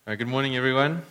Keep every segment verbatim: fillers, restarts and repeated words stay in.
Uh, good morning, everyone.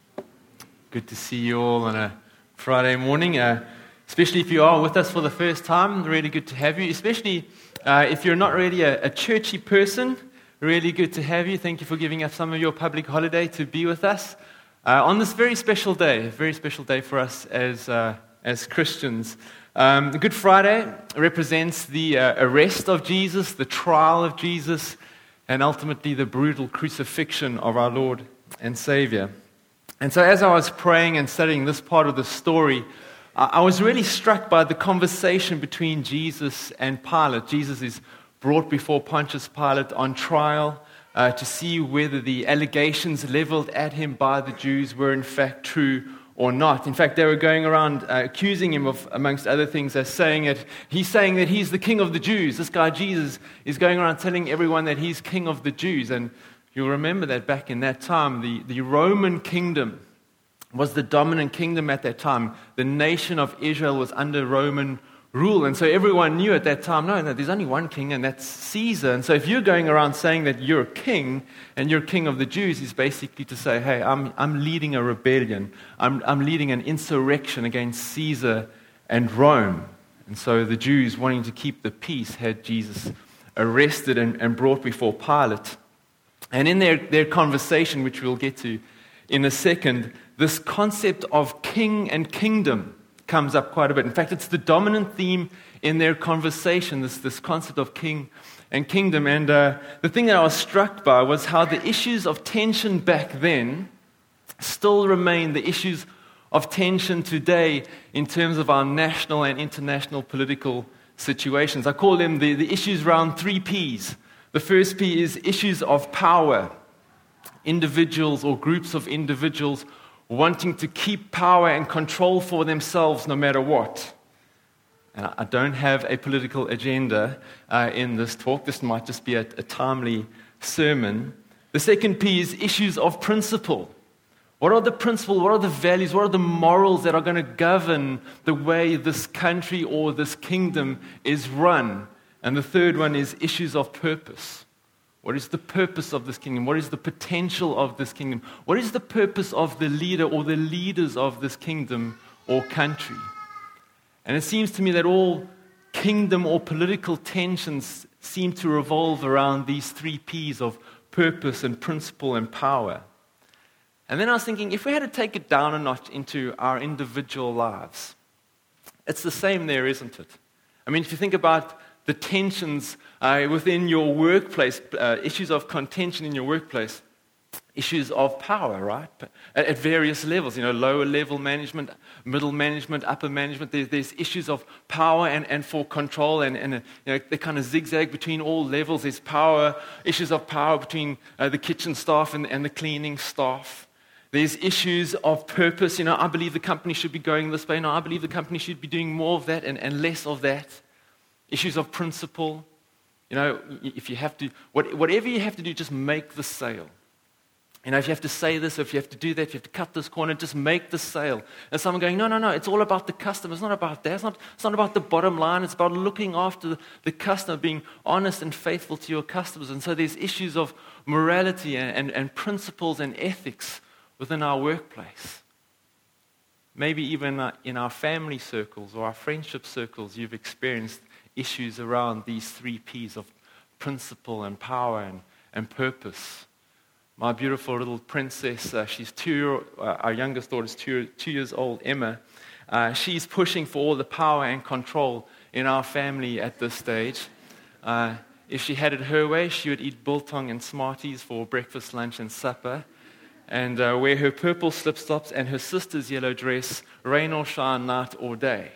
Good to see you all on a Friday morning, uh, especially if you are with us for the first time. Really good to have you, especially uh, if you're not really a, a churchy person. Really good to have you. Thank you for giving up some of your public holiday to be with us uh, on this very special day, a very special day for us as, uh, as Christians. Um, Good Friday represents the uh, arrest of Jesus, the trial of Jesus, and ultimately the brutal crucifixion of our Lord and Savior. And so as I was praying and studying this part of the story, I was really struck by the conversation between Jesus and Pilate. Jesus is brought before Pontius Pilate on trial uh, to see whether the allegations leveled at him by the Jews were in fact true or not. In fact, they were going around uh, accusing him of, amongst other things, as saying it. He's saying that he's the king of the Jews. This guy Jesus is going around telling everyone that he's king of the Jews. And you'll remember that back in that time, the, the Roman kingdom was the dominant kingdom at that time. The nation of Israel was under Roman rule. And so everyone knew at that time, no, no, there's only one king, and that's Caesar. And so if you're going around saying that you're a king, and you're king of the Jews, is basically to say, hey, I'm, I'm leading a rebellion. I'm, I'm leading an insurrection against Caesar and Rome. And so the Jews, wanting to keep the peace, had Jesus arrested and, and brought before Pilate. And in their, their conversation, which we'll get to in a second, this concept of king and kingdom comes up quite a bit. In fact, it's the dominant theme in their conversation, this, this concept of king and kingdom. And uh, the thing that I was struck by was how the issues of tension back then still remain the issues of tension today in terms of our national and international political situations. I call them the, the issues around three P's. The first P is issues of power. Individuals or groups of individuals wanting to keep power and control for themselves no matter what. And I don't have a political agenda uh, in this talk. This might just be a, a timely sermon. The second P is issues of principle. What are the principles, what are the values, what are the morals that are going to govern the way this country or this kingdom is run? And the third one is issues of purpose. What is the purpose of this kingdom? What is the potential of this kingdom? What is the purpose of the leader or the leaders of this kingdom or country? And it seems to me that all kingdom or political tensions seem to revolve around these three P's of purpose and principle and power. And then I was thinking, if we had to take it down a notch into our individual lives, it's the same there, isn't it? I mean, if you think about the tensions uh, within your workplace, uh, issues of contention in your workplace, issues of power, right? At, at various levels, you know, lower level management, middle management, upper management. There's, there's issues of power and, and for control, and, and uh, you know, they kind of zigzag between all levels. There's power, issues of power between uh, the kitchen staff and, and the cleaning staff. There's issues of purpose. You know, I believe the company should be going this way. No, I believe the company should be doing more of that and, and less of that. Issues of principle. You know, if you have to, whatever you have to do, just make the sale. You know, if you have to say this, if you have to do that, if you have to cut this corner, just make the sale. And someone going, no, no, no, it's all about the customer. It's not about that. It's not, it's not about the bottom line. It's about looking after the, the customer, being honest and faithful to your customers. And so there's issues of morality and, and, and principles and ethics within our workplace. Maybe even in our family circles or our friendship circles, you've experienced issues around these three P's of principle and power and, and purpose. My beautiful little princess, uh, she's two, uh, our youngest daughter is two, two years old, Emma. Uh, she's pushing for all the power and control in our family at this stage. Uh, if she had it her way, she would eat biltong and Smarties for breakfast, lunch, and supper, and uh, wear her purple slip-flops and her sister's yellow dress, rain or shine, night or day.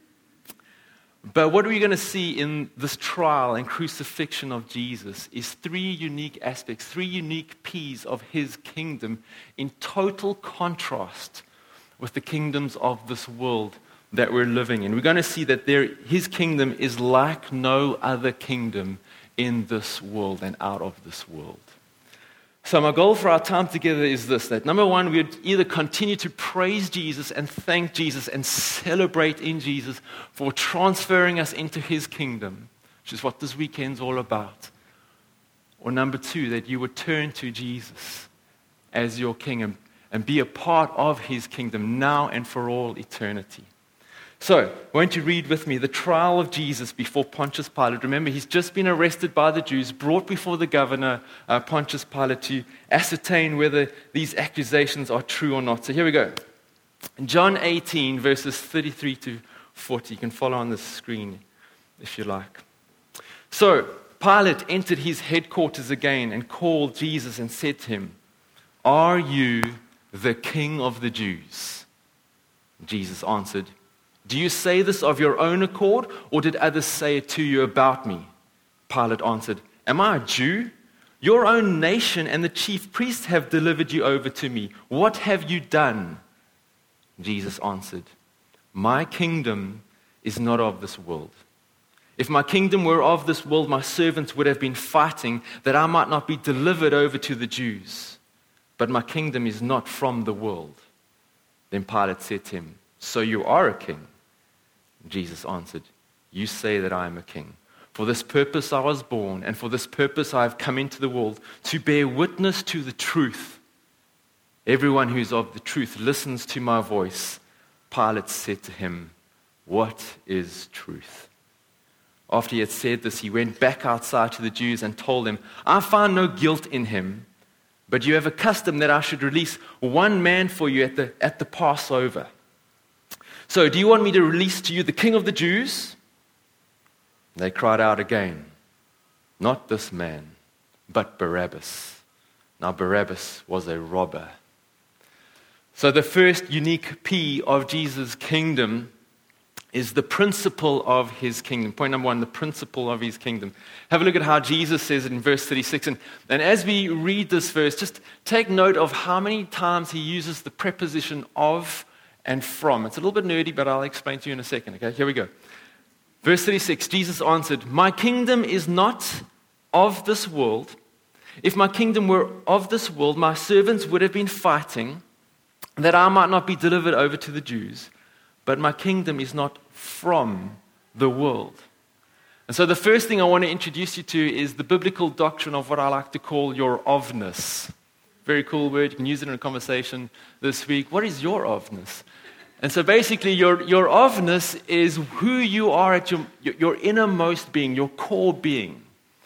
But what we're going to see in this trial and crucifixion of Jesus is three unique aspects, three unique P's of his kingdom in total contrast with the kingdoms of this world that we're living in. We're going to see that there, his kingdom is like no other kingdom in this world and out of this world. So my goal for our time together is this, that number one, we would either continue to praise Jesus and thank Jesus and celebrate in Jesus for transferring us into his kingdom, which is what this weekend's all about. Or number two, that you would turn to Jesus as your king and, and be a part of his kingdom now and for all eternity. So, won't you read with me the trial of Jesus before Pontius Pilate? Remember, he's just been arrested by the Jews, brought before the governor, uh, Pontius Pilate, to ascertain whether these accusations are true or not. So here we go. In John eighteen, verses thirty-three to forty. You can follow on the screen if you like. So, Pilate entered his headquarters again and called Jesus and said to him, "Are you the king of the Jews?" Jesus answered, "Do you say this of your own accord, or did others say it to you about me?" Pilate answered, "Am I a Jew? Your own nation and the chief priests have delivered you over to me. What have you done?" Jesus answered, "My kingdom is not of this world. If my kingdom were of this world, my servants would have been fighting that I might not be delivered over to the Jews. But my kingdom is not from the world." Then Pilate said to him, "So you are a king?" Jesus answered, "You say that I am a king. For this purpose I was born, and for this purpose I have come into the world, to bear witness to the truth. Everyone who is of the truth listens to my voice." Pilate said to him, "What is truth?" After he had said this, he went back outside to the Jews and told them, "I find no guilt in him, but you have a custom that I should release one man for you at the, at the Passover. So, do you want me to release to you the king of the Jews?" They cried out again, "Not this man, but Barabbas." Now, Barabbas was a robber. So, the first unique P of Jesus' kingdom is the principle of his kingdom. Point number one, the principle of his kingdom. Have a look at how Jesus says it in verse thirty-six. And, and as we read this verse, just take note of how many times he uses the preposition of and from. It's a little bit nerdy, but I'll explain to you in a second. Okay, here we go. Verse thirty-six, Jesus answered, "My kingdom is not of this world. If my kingdom were of this world, my servants would have been fighting that I might not be delivered over to the Jews. But my kingdom is not from the world." And so the first thing I want to introduce you to is the biblical doctrine of what I like to call your ofness. Very cool word. You can use it in a conversation this week. What is your ofness? And so basically your, your ofness is who you are at your, your innermost being, your core being.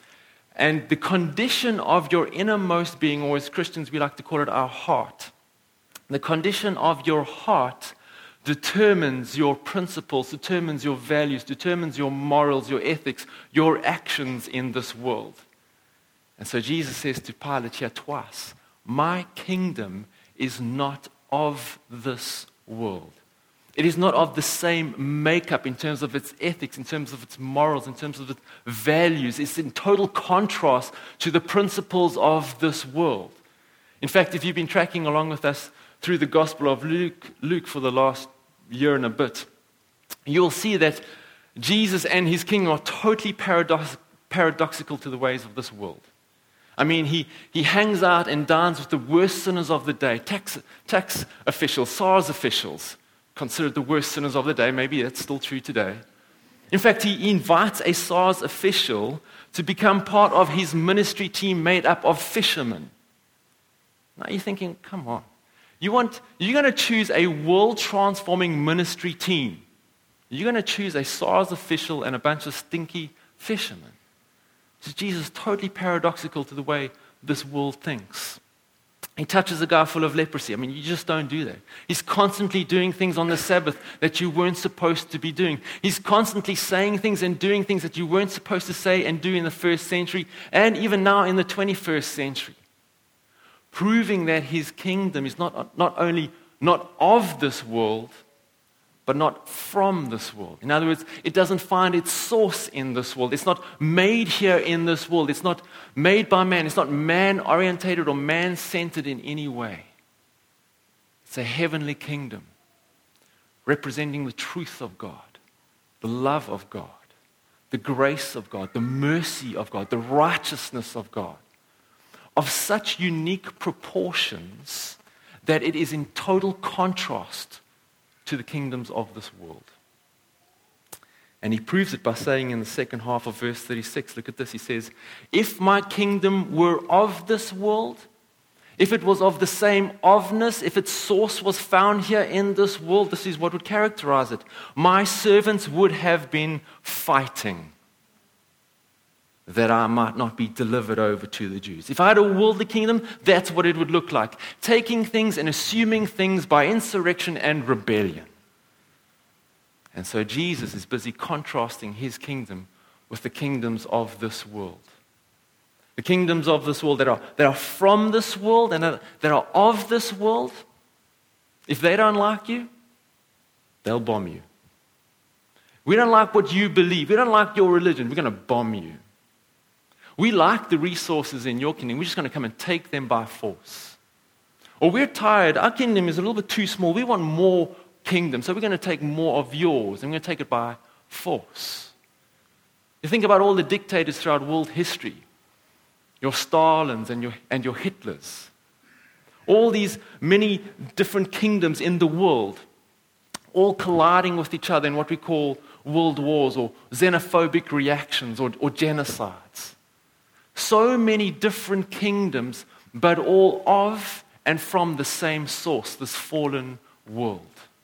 And the condition of your innermost being, or as Christians we like to call it our heart. The condition of your heart determines your principles, determines your values, determines your morals, your ethics, your actions in this world. And so Jesus says to Pilate here twice, "My kingdom is not of this world." It is not of the same makeup in terms of its ethics, in terms of its morals, in terms of its values. It's in total contrast to the principles of this world. In fact, if you've been tracking along with us through the Gospel of Luke, Luke for the last year and a bit, you'll see that Jesus and his kingdom are totally paradox- paradoxical to the ways of this world. I mean, he, he hangs out and dines with the worst sinners of the day, tax, tax officials, SARS officials, considered the worst sinners of the day. Maybe that's still true today. In fact, he invites a SARS official to become part of his ministry team made up of fishermen. Now you're thinking, come on. You want, you're going to choose a world-transforming ministry team. You're going to choose a SARS official and a bunch of stinky fishermen. So Jesus is totally paradoxical to the way this world thinks. He touches a guy full of leprosy. I mean, you just don't do that. He's constantly doing things on the Sabbath that you weren't supposed to be doing. He's constantly saying things and doing things that you weren't supposed to say and do in the first century, and even now in the twenty-first century. Proving that his kingdom is not, not only not of this world, but not from this world. In other words, it doesn't find its source in this world. It's not made here in this world. It's not made by man. It's not man-orientated or man-centered in any way. It's a heavenly kingdom representing the truth of God, the love of God, the grace of God, the mercy of God, the righteousness of God, of such unique proportions that it is in total contrast to the kingdoms of this world. And he proves it by saying in the second half of verse thirty-six, look at this, he says, "If my kingdom were of this world, if it was of the same ofness, if its source was found here in this world, this is what would characterize it. My servants would have been fighting that I might not be delivered over to the Jews. If I had a worldly kingdom, that's what it would look like. Taking things and assuming things by insurrection and rebellion. And so Jesus is busy contrasting his kingdom with the kingdoms of this world. The kingdoms of this world that are, that are from this world and that are of this world, if they don't like you, they'll bomb you. We don't like what you believe. We don't like your religion. We're going to bomb you. We like the resources in your kingdom. We're just going to come and take them by force. Or we're tired. Our kingdom is a little bit too small. We want more kingdom. So we're going to take more of yours. And we're going to take it by force. You think about all the dictators throughout world history. Your Stalins and your, and your Hitlers. All these many different kingdoms in the world. All colliding with each other in what we call world wars or xenophobic reactions or, or genocides. So many different kingdoms, but all of and from the same source, this fallen world.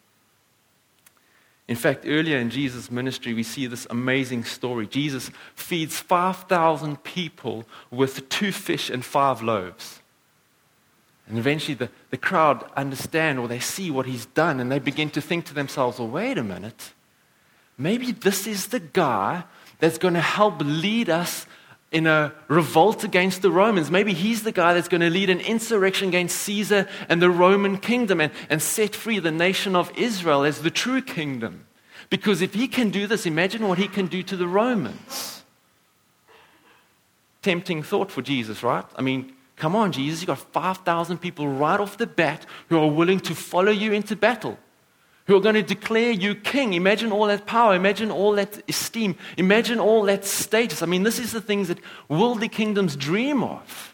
In fact, earlier in Jesus' ministry, we see this amazing story. Jesus feeds five thousand people with two fish and five loaves. And eventually the, the crowd understand or they see what he's done and they begin to think to themselves, well, wait a minute. Maybe this is the guy that's going to help lead us in a revolt against the Romans. Maybe he's the guy that's going to lead an insurrection against Caesar and the Roman kingdom and, and set free the nation of Israel as the true kingdom. Because if he can do this, imagine what he can do to the Romans. Tempting thought for Jesus, right? I mean, come on, Jesus, you've got five thousand people right off the bat who are willing to follow you into battle. Who are going to declare you king. Imagine all that power. Imagine all that esteem. Imagine all that status. I mean, this is the things that worldly kingdoms dream of.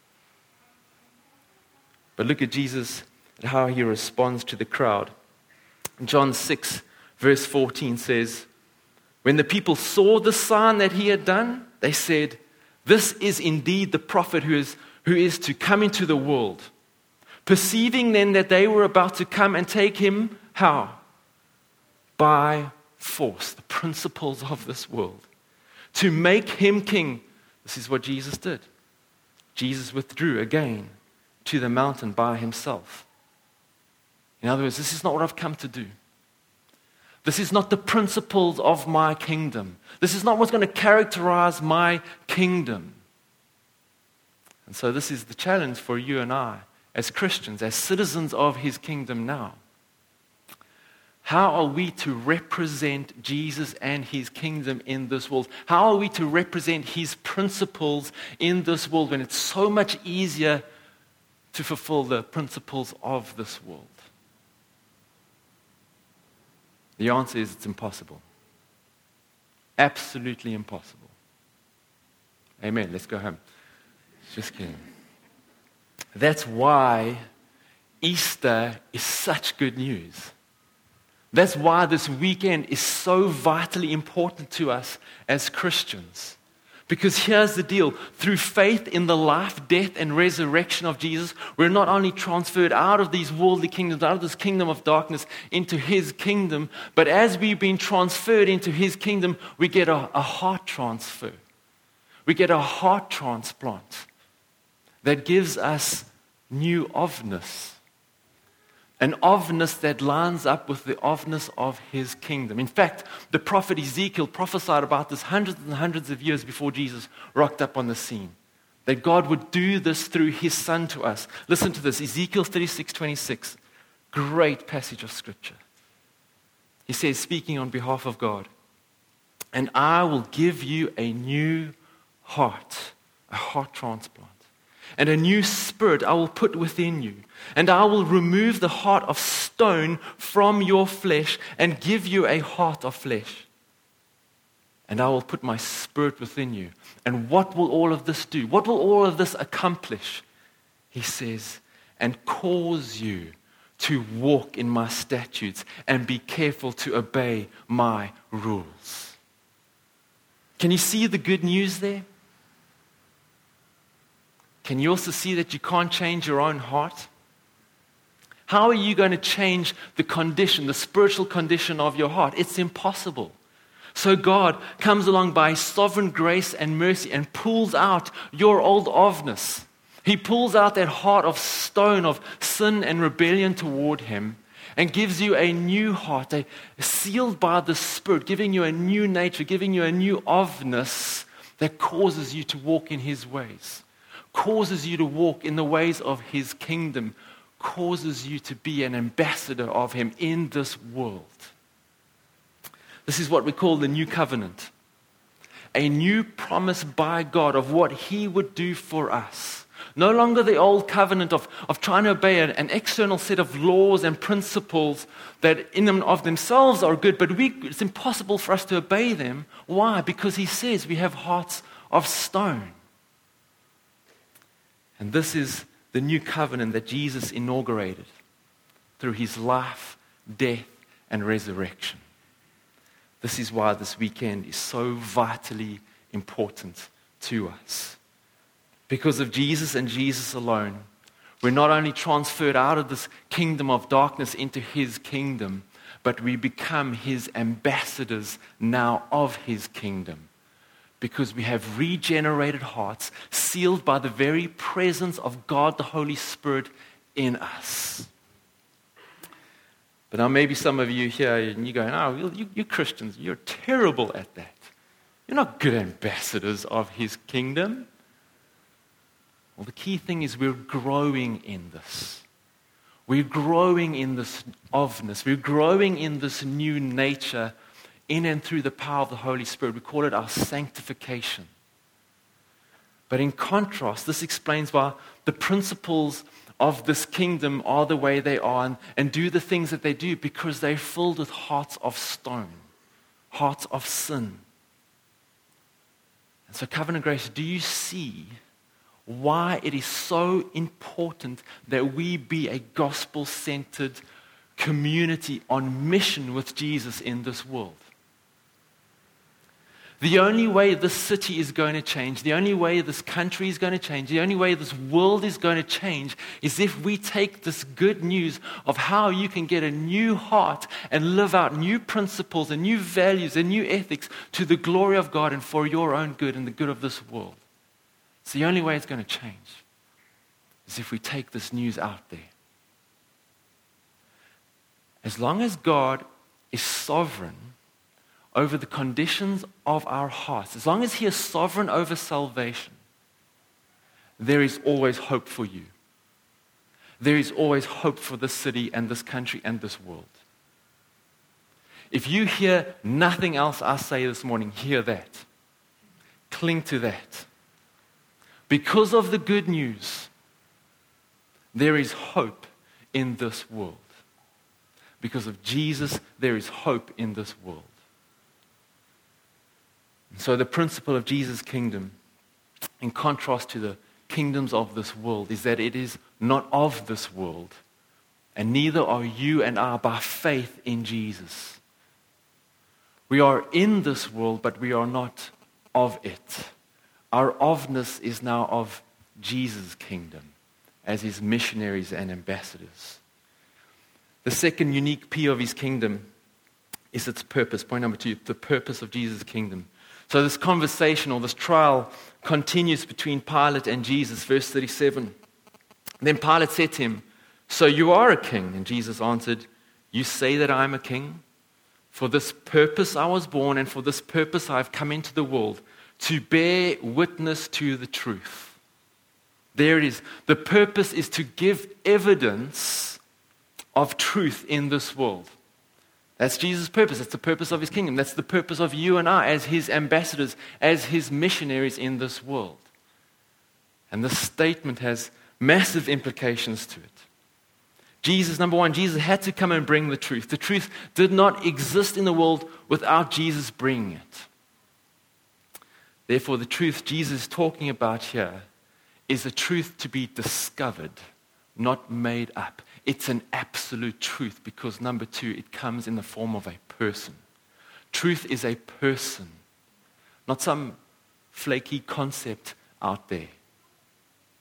But look at Jesus and how he responds to the crowd. John six, verse fourteen says, when the people saw the sign that he had done, they said, this is indeed the prophet who is, who is to come into the world. Perceiving then that they were about to come and take him, how? By force, the principles of this world. To make him king. This is what Jesus did. Jesus withdrew again to the mountain by himself. In other words, this is not what I've come to do. This is not the principles of my kingdom. This is not what's going to characterize my kingdom. And so this is the challenge for you and I as Christians, as citizens of his kingdom now. How are we to represent Jesus and his kingdom in this world? How are we to represent his principles in this world when it's so much easier to fulfill the principles of this world? The answer is it's impossible. Absolutely impossible. Amen. Let's go home. Just kidding. That's why Easter is such good news. That's why this weekend is so vitally important to us as Christians. Because here's the deal. Through faith in the life, death, and resurrection of Jesus, we're not only transferred out of these worldly kingdoms, out of this kingdom of darkness, into his kingdom, but as we've been transferred into his kingdom, we get a, a heart transfer. We get a heart transplant that gives us new ofness. An ofness that lines up with the ofness of his kingdom. In fact, the prophet Ezekiel prophesied about this hundreds and hundreds of years before Jesus rocked up on the scene. That God would do this through his son to us. Listen to this, Ezekiel thirty-six twenty-six. Great passage of scripture. He says, speaking on behalf of God, and I will give you a new heart, a heart transplant. And a new spirit I will put within you. And I will remove the heart of stone from your flesh and give you a heart of flesh. And I will put my spirit within you. And what will all of this do? What will all of this accomplish? He says, and cause you to walk in my statutes and be careful to obey my rules. Can you see the good news there? can you also see that you can't change your own heart? How are you going to change the condition, the spiritual condition of your heart? It's impossible. So God comes along by His sovereign grace and mercy and pulls out your old ofness. He pulls out that heart of stone, of sin and rebellion toward Him, and gives you a new heart, a, sealed by the Spirit, giving you a new nature, giving you a new ofness that causes you to walk in His ways, causes you to walk in the ways of His kingdom, causes you to be an ambassador of Him in this world. This is what we call the new covenant, a new promise by God of what He would do for us. No longer the old covenant of, of trying to obey an, an external set of laws and principles that in and of themselves are good, but we, it's impossible for us to obey them. Why? Because He says we have hearts of stone. And this is the new covenant that Jesus inaugurated through His life, death, and resurrection. This is why this weekend is so vitally important to us. Because of Jesus and Jesus alone, we're not only transferred out of this kingdom of darkness into His kingdom, but we become His ambassadors now of His kingdom. Because we have regenerated hearts, sealed by the very presence of God the Holy Spirit in us. But now maybe some of you here, and you're going, oh, you, you Christians, you're terrible at that. You're not good ambassadors of His kingdom. Well, the key thing is we're growing in this. We're growing in this ofness. We're growing in this new nature in and through the power of the Holy Spirit. We call it our sanctification. But in contrast, this explains why the principles of this kingdom are the way they are and, and do the things that they do, because they're filled with hearts of stone, hearts of sin. And so, Covenant Grace, do you see why it is so important that we be a gospel-centered community on mission with Jesus in this world? The only way this city is going to change, the only way this country is going to change, the only way this world is going to change is if we take this good news of how you can get a new heart and live out new principles and new values and new ethics to the glory of God and for your own good and the good of this world. It's the only way it's going to change is if we take this news out there. As long as God is sovereign over the conditions of our hearts, as long as He is sovereign over salvation, there is always hope for you. There is always hope for this city and this country and this world. If you hear nothing else I say this morning, hear that. Cling to that. Because of the good news, there is hope in this world. Because of Jesus, there is hope in this world. So the principle of Jesus' kingdom, in contrast to the kingdoms of this world, is that it is not of this world, and neither are you and I by faith in Jesus. We are in this world, but we are not of it. Our ofness is now of Jesus' kingdom as His missionaries and ambassadors. The second unique P of His kingdom is its purpose. Point number two, the purpose of Jesus' kingdom. So this conversation or this trial continues between Pilate and Jesus. Verse thirty-seven. Then Pilate said to him, "So you are a king?" And Jesus answered, "You say that I am a king? For this purpose I was born, and for this purpose I have come into the world, to bear witness to the truth." There it is. The purpose is to give evidence of truth in this world. That's Jesus' purpose. That's the purpose of His kingdom. That's the purpose of you and I as His ambassadors, as His missionaries in this world. And this statement has massive implications to it. Jesus, number one, Jesus had to come and bring the truth. The truth did not exist in the world without Jesus bringing it. Therefore, the truth Jesus is talking about here is a truth to be discovered, not made up. It's an absolute truth because, number two, it comes in the form of a person. Truth is a person, not some flaky concept out there.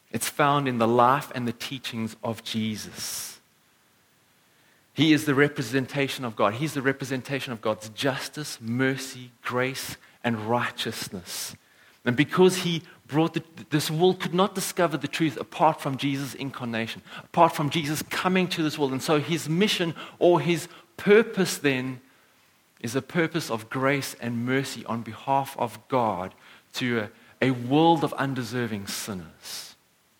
It's found in the life and the teachings of Jesus. He is the representation of God. He's the representation of God's justice, mercy, grace, and righteousness. And because he brought the, this world could not discover the truth apart from Jesus' incarnation, apart from Jesus coming to this world. And so his mission or his purpose then is a purpose of grace and mercy on behalf of God to a, a world of undeserving sinners.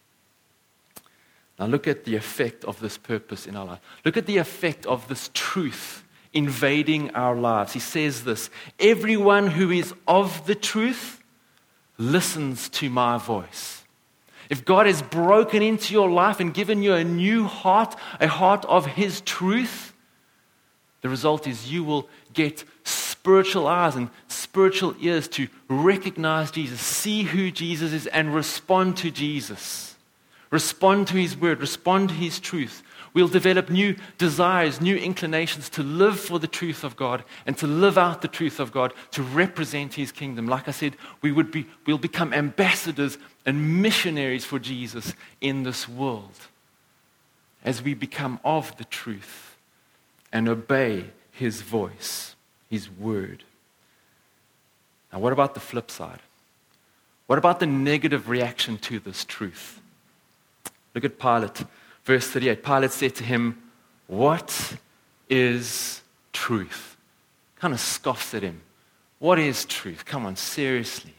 Now look at the effect of this purpose in our life. Look at the effect of this truth invading our lives. He says this, everyone who is of the truth listens to my voice. If God has broken into your life and given you a new heart, a heart of his truth, the result is you will get spiritual eyes and spiritual ears to recognize Jesus, see who Jesus is, and respond to Jesus. Respond to his word, respond to his truth. We'll develop new desires, new inclinations to live for the truth of God and to live out the truth of God, to represent his kingdom. Like I said, we would be, we'll become ambassadors and missionaries for Jesus in this world as we become of the truth and obey his voice, his word. Now, what about the flip side? What about the negative reaction to this truth? Look at Pilate, verse thirty-eight. Pilate said to him, "What is truth?" Kind of scoffs at him. What is truth? Come on, seriously.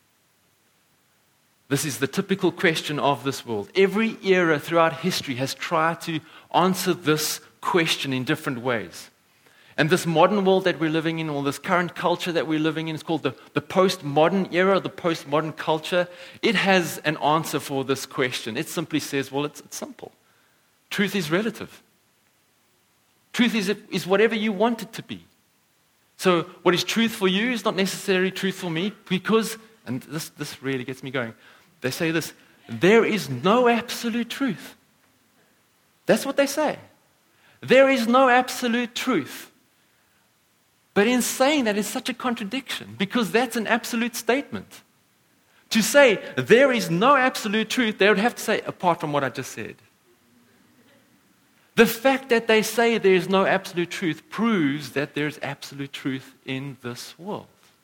This is the typical question of this world. Every era throughout history has tried to answer this question in different ways. And this modern world that we're living in, or this current culture that we're living in, is called the, the postmodern era, the postmodern culture. It has an answer for this question. It simply says, well, it's, it's simple. Truth is relative. Truth is, is whatever you want it to be. So what is truth for you is not necessarily truth for me, because, and this, this really gets me going, they say this, there is no absolute truth. That's what they say. There is no absolute truth. But in saying that, it's such a contradiction, because that's an absolute statement. To say there is no absolute truth, they would have to say, apart from what I just said. The fact that they say there is no absolute truth proves that there is absolute truth in this world.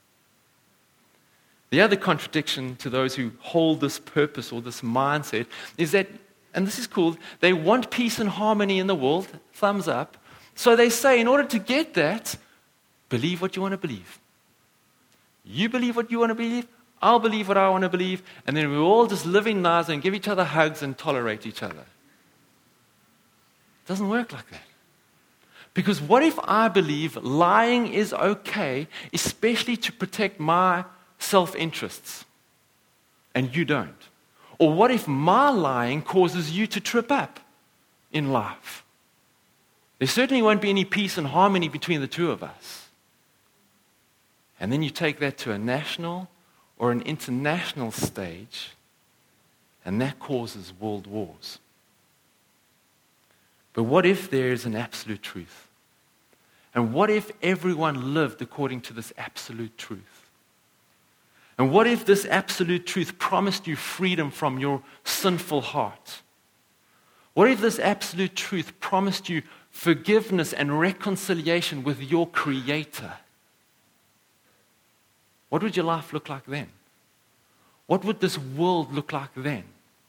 The other contradiction to those who hold this purpose or this mindset is that, and this is cool, they want peace and harmony in the world, thumbs up. So they say, in order to get that, believe what you want to believe. You believe what you want to believe, I'll believe what I want to believe, and then we all just live in lives and give each other hugs and tolerate each other. It doesn't work like that. Because what if I believe lying is okay, especially to protect my self-interests, and you don't? Or what if my lying causes you to trip up in life? There certainly won't be any peace and harmony between the two of us. And then you take that to a national or an international stage, and that causes world wars. But what if there is an absolute truth? And what if everyone lived according to this absolute truth? And what if this absolute truth promised you freedom from your sinful heart? What if this absolute truth promised you forgiveness and reconciliation with your Creator? What would your life look like then? What would this world look like then?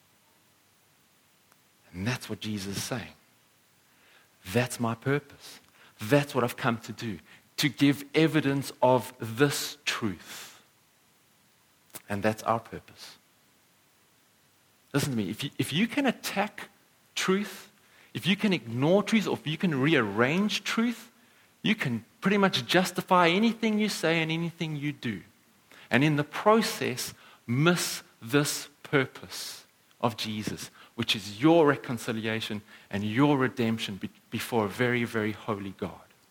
And that's what Jesus is saying. That's my purpose. That's what I've come to do, to give evidence of this truth. And that's our purpose. Listen to me, if you, if you can attack truth, if you can ignore truth, or if you can rearrange truth, you can pretty much justify anything you say and anything you do. And in the process, miss this purpose of Jesus, which is your reconciliation and your redemption be- before a very, very holy God.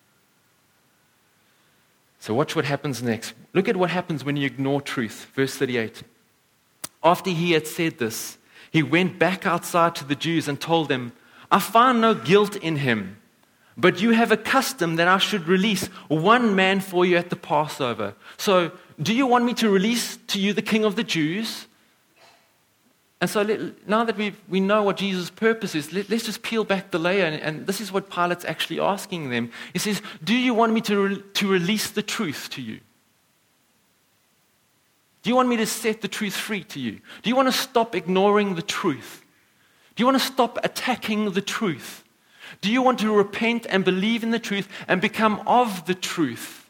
So watch what happens next. Look at what happens when you ignore truth. Verse thirty-eight. After he had said this, he went back outside to the Jews and told them, I find no guilt in him, but you have a custom that I should release one man for you at the Passover. So, do you want me to release to you the King of the Jews? And so let, now that we we know what Jesus' purpose is, let, let's just peel back the layer. And, and this is what Pilate's actually asking them. He says, do you want me to, re, to release the truth to you? Do you want me to set the truth free to you? Do you want to stop ignoring the truth? Do you want to stop attacking the truth? Do you want to repent and believe in the truth and become of the truth?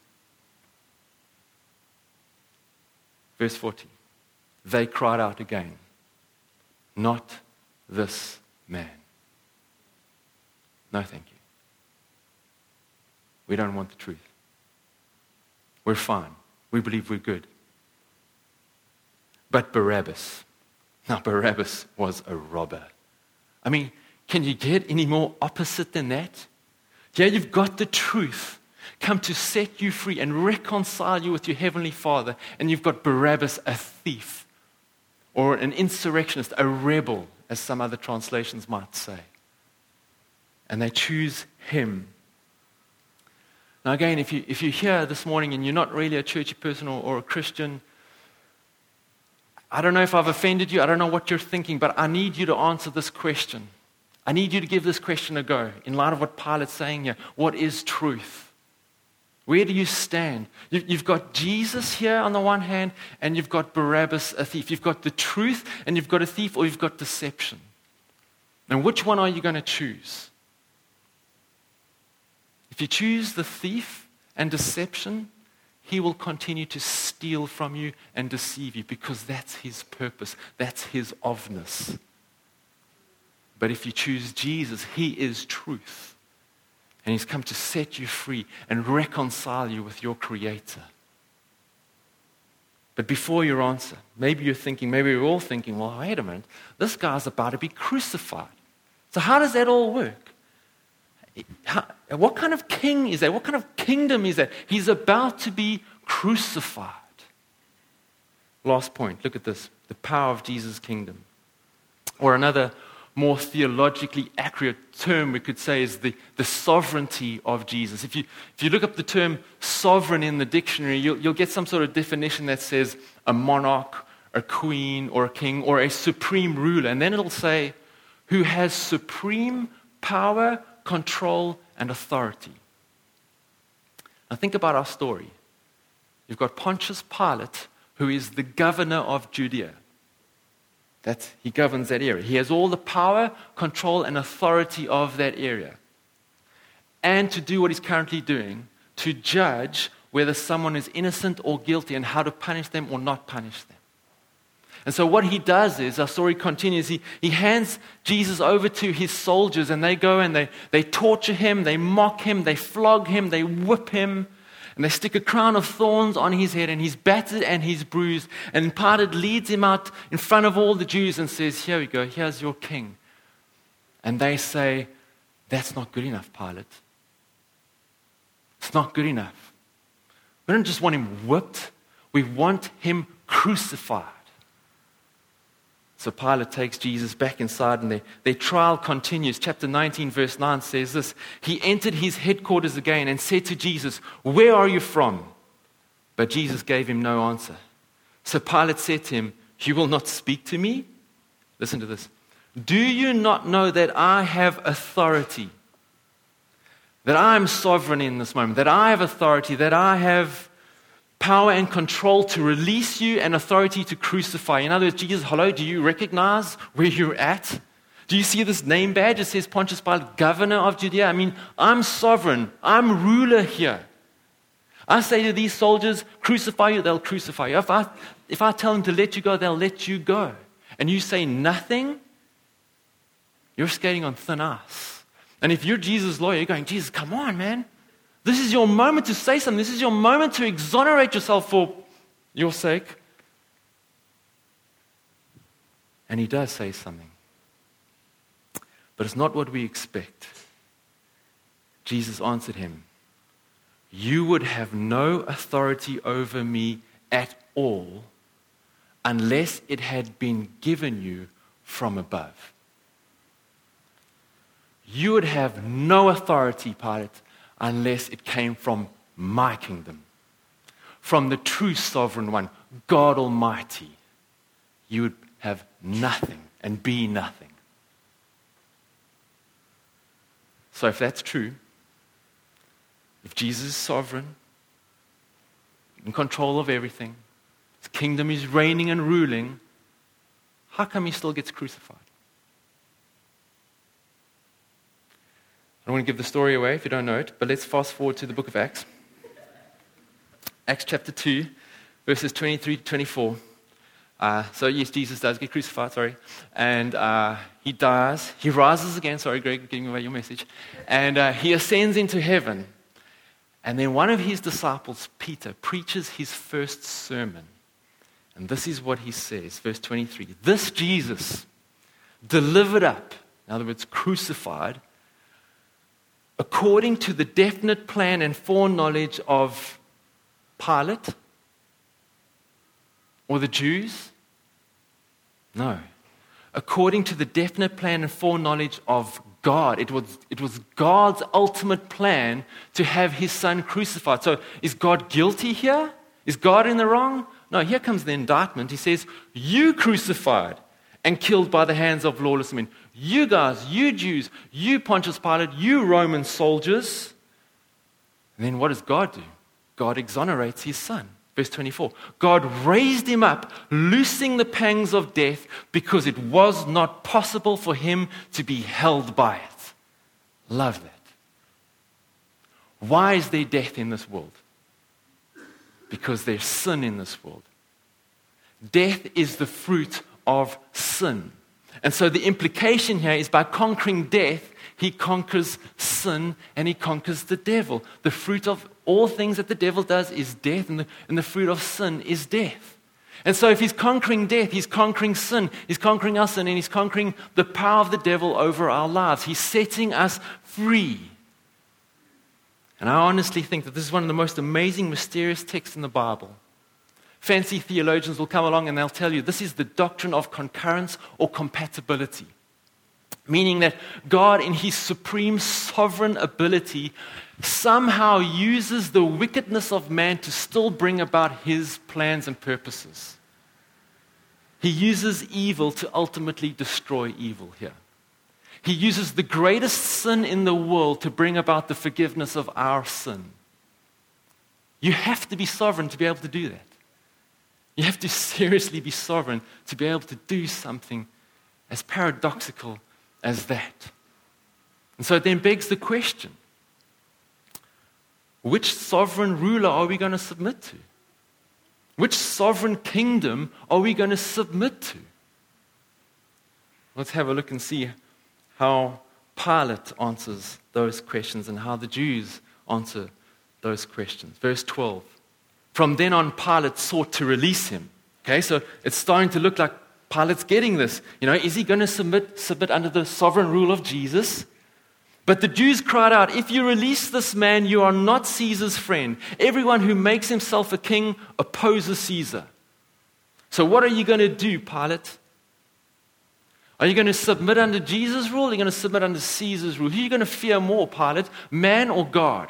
Verse forty. They cried out again, not this man. No, thank you. We don't want the truth. We're fine. We believe we're good. But Barabbas, now Barabbas was a robber. I mean, can you get any more opposite than that? Yeah, you've got the truth come to set you free and reconcile you with your heavenly Father, and you've got Barabbas, a thief, or an insurrectionist, a rebel, as some other translations might say. And they choose him. Now again, if, you, if you're here this morning and you're not really a churchy person or, or a Christian, I don't know if I've offended you. I don't know what you're thinking, but I need you to answer this question. I need you to give this question a go in light of what Pilate's saying here. What is truth? Where do you stand? You've got Jesus here on the one hand, and you've got Barabbas, a thief. You've got the truth, and you've got a thief, or you've got deception. And which one are you going to choose? If you choose the thief and deception, he will continue to steal from you and deceive you because that's his purpose. That's his ofness. But if you choose Jesus, he is truth. And he's come to set you free and reconcile you with your Creator. But before your answer, maybe you're thinking, maybe we're all thinking, well, wait a minute, this guy's about to be crucified. So how does that all work? How, what kind of king is that? What kind of kingdom is that? He's about to be crucified. Last point, look at this. The power of Jesus' kingdom. Or another more theologically accurate term we could say is the, the sovereignty of Jesus. If you, if you look up the term sovereign in the dictionary, you'll, you'll get some sort of definition that says a monarch, a queen, or a king, or a supreme ruler. And then it'll say, who has supreme power, control, and authority. Now think about our story. You've got Pontius Pilate, who is the governor of Judea. That's, he governs that area. He has all the power, control, and authority of that area. And to do what he's currently doing, to judge whether someone is innocent or guilty and how to punish them or not punish them. And so what he does is, our story continues, he, he hands Jesus over to his soldiers, and they go and they, they torture him, they mock him, they flog him, they whip him, and they stick a crown of thorns on his head, and he's battered and he's bruised. And Pilate leads him out in front of all the Jews and says, here we go, here's your king. And they say, that's not good enough, Pilate. It's not good enough. We don't just want him whipped, we want him crucified. So Pilate takes Jesus back inside, and their, their trial continues. Chapter nineteen, verse nine says this. He entered his headquarters again and said to Jesus, where are you from? But Jesus gave him no answer. So Pilate said to him, you will not speak to me? Listen to this. Do you not know that I have authority? That I am sovereign in this moment? That I have authority? That I have power and control to release you and authority to crucify. In other words, Jesus, hello, do you recognize where you're at? Do you see this name badge? It says Pontius Pilate, governor of Judea. I mean, I'm sovereign. I'm ruler here. I say to these soldiers, crucify you, they'll crucify you. If I, if I tell them to let you go, they'll let you go. And you say nothing, you're skating on thin ice. And if you're Jesus' lawyer, you're going, Jesus, come on, man. This is your moment to say something. This is your moment to exonerate yourself for your sake. And he does say something. But it's not what we expect. Jesus answered him, you would have no authority over me at all unless it had been given you from above. You would have no authority, Pilate, unless it came from my kingdom, from the true sovereign one, God Almighty. You would have nothing and be nothing. So if that's true, if Jesus is sovereign, in control of everything, his kingdom is reigning and ruling, how come he still gets crucified? I don't want to give the story away if you don't know it, but let's fast forward to the book of Acts. Acts chapter two, verses twenty-three to twenty-four. Uh, so yes, Jesus does get crucified, sorry. And uh, he dies. He rises again. Sorry, Greg, giving away your message. And uh, he ascends into heaven. And then one of his disciples, Peter, preaches his first sermon. And this is what he says, verse twenty-three. This Jesus, delivered up, in other words, crucified, according to the definite plan and foreknowledge of Pilate or the Jews? No. According to the definite plan and foreknowledge of God. It was, it was God's ultimate plan to have his son crucified. So is God guilty here? Is God in the wrong? No, here comes the indictment. He says, you crucified and killed by the hands of lawless men. You guys, you Jews, you Pontius Pilate, you Roman soldiers. And then what does God do? God exonerates his son. Verse twenty-four. God raised him up, loosing the pangs of death, because it was not possible for him to be held by it. Love that. Why is there death in this world? Because there's sin in this world. Death is the fruit of sin. And so the implication here is by conquering death, he conquers sin and he conquers the devil. The fruit of all things that the devil does is death, and the, and the fruit of sin is death. And so if he's conquering death, he's conquering sin, he's conquering our sin, and he's conquering the power of the devil over our lives. He's setting us free. And I honestly think that this is one of the most amazing, mysterious texts in the Bible. Fancy theologians will come along and they'll tell you this is the doctrine of concurrence or compatibility. Meaning that God, in his supreme sovereign ability, somehow uses the wickedness of man to still bring about his plans and purposes. He uses evil to ultimately destroy evil here. He uses the greatest sin in the world to bring about the forgiveness of our sin. You have to be sovereign to be able to do that. You have to seriously be sovereign to be able to do something as paradoxical as that. And so it then begs the question, which sovereign ruler are we going to submit to? Which sovereign kingdom are we going to submit to? Let's have a look and see how Pilate answers those questions and how the Jews answer those questions. Verse twelve. From then on, Pilate sought to release him. Okay, so it's starting to look like Pilate's getting this. You know, is he going to submit, submit under the sovereign rule of Jesus? But the Jews cried out, if you release this man, you are not Caesar's friend. Everyone who makes himself a king opposes Caesar. So what are you going to do, Pilate? Are you going to submit under Jesus' rule? Or are you going to submit under Caesar's rule? Who are you going to fear more, Pilate, man or God?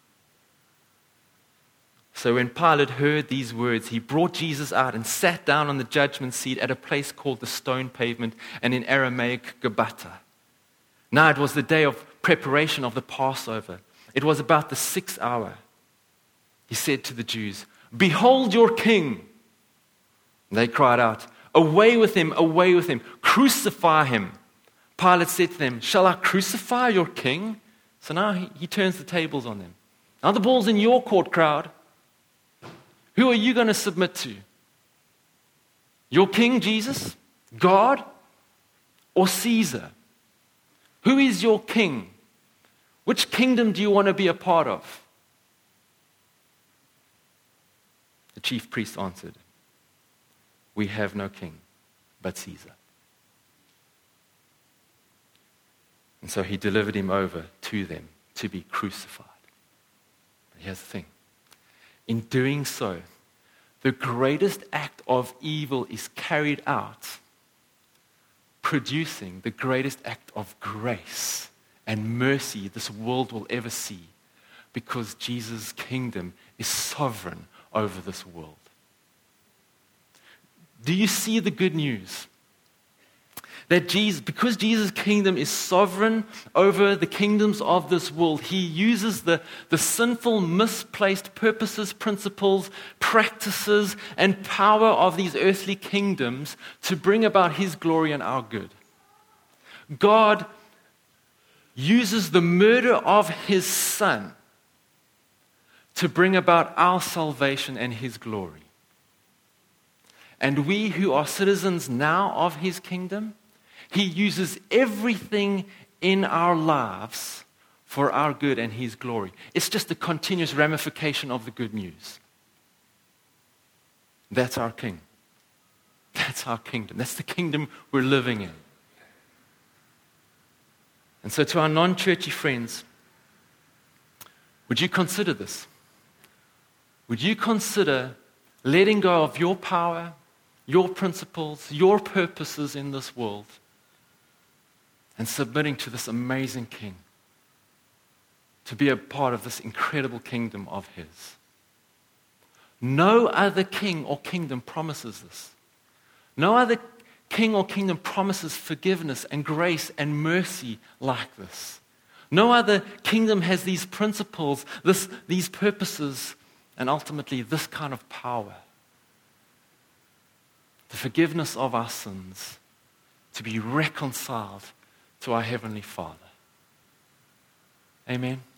So when Pilate heard these words, he brought Jesus out and sat down on the judgment seat at a place called the Stone Pavement, and in Aramaic, Gabbatha. Now it was the day of preparation of the Passover. It was about the sixth hour. He said to the Jews, behold your king. And they cried out, away with him, away with him, crucify him. Pilate said to them, shall I crucify your king? So now he, he turns the tables on them. Now the ball's in your court, crowd. Who are you going to submit to? Your king, Jesus? God? Or Caesar? Who is your king? Which kingdom do you want to be a part of? The chief priest answered, we have no king but Caesar. And so he delivered him over to them to be crucified. But here's the thing. In doing so, the greatest act of evil is carried out, producing the greatest act of grace and mercy this world will ever see, because Jesus' kingdom is sovereign over this world. Do you see the good news? That Jesus, because Jesus' kingdom is sovereign over the kingdoms of this world, he uses the, the sinful, misplaced purposes, principles, practices, and power of these earthly kingdoms to bring about his glory and our good. God uses the murder of his son to bring about our salvation and his glory. And we who are citizens now of his kingdom, he uses everything in our lives for our good and his glory. It's just a continuous ramification of the good news. That's our king. That's our kingdom. That's the kingdom we're living in. And so to our non-churchy friends, would you consider this? Would you consider letting go of your power, your principles, your purposes in this world, and submitting to this amazing King to be a part of this incredible kingdom of his? No other king or kingdom promises this. No other king or kingdom promises forgiveness and grace and mercy like this. No other kingdom has these principles, this, these purposes, and ultimately this kind of power. The forgiveness of our sins, to be reconciled to our Heavenly Father. Amen.